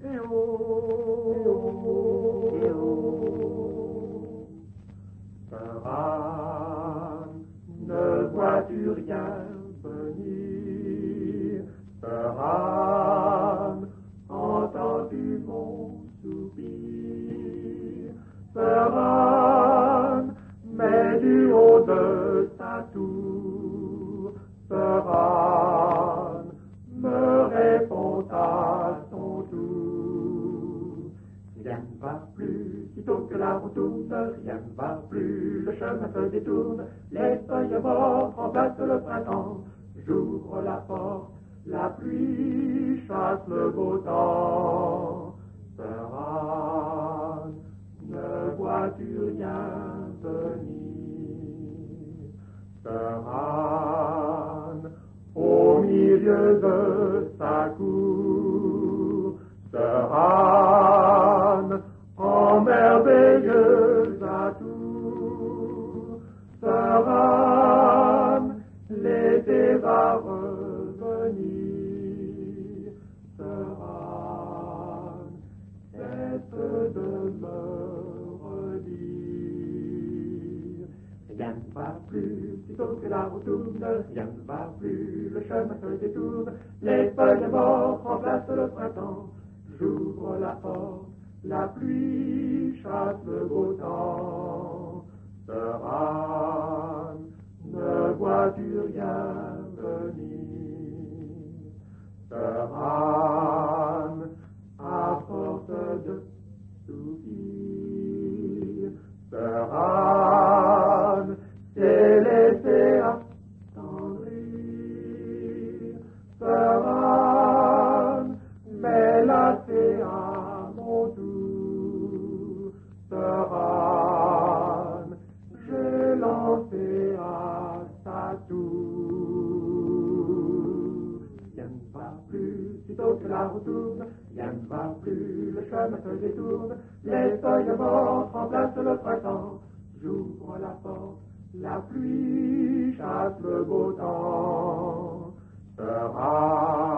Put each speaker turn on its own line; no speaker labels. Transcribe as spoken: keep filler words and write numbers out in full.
Eh oh, eh oh, eh oh. Sœur Anne, ne vois-tu rien venir? Sœur Anne, entends-tu mon soupir? Sœur Anne, mais du haut de ta tour, Sœur Anne, me réponds à ton tour. Rien ne va plus, sitôt que la roue tourne, rien ne va plus, le chemin se détourne, les feuilles mortes remplacent le printemps. J'ouvre la porte, la pluie chasse le beau temps. Sœur Anne, ne vois-tu rien venir? Sœur Anne, au milieu de sa cour, Sœur Anne, en merveilleuse atour, Sœur Anne, l'été va revenir. Sœur Anne, cesse de me redire. Rien ne va plus, sitôt que la roue tourne, rien ne va plus, le chemin se détourne, les feuilles mortes remplacent le printemps. J'ouvre la porte, la pluie chasse le beau temps. Sœur Anne, ne vois-tu rien venir? Sœur Anne, à force de soupir, Sœur Anne, s'est laissée attendrir. Sœur Anne, mais lassée à mon tour. Sœur Anne, j'ai lancé à sa tour. Rien ne va plus, sitôt que la roue tourne, rien ne va plus, le chemin se détourne, les feuilles mortes remplacent le printemps. J'ouvre la porte, la pluie chasse le beau temps. Sœur Anne,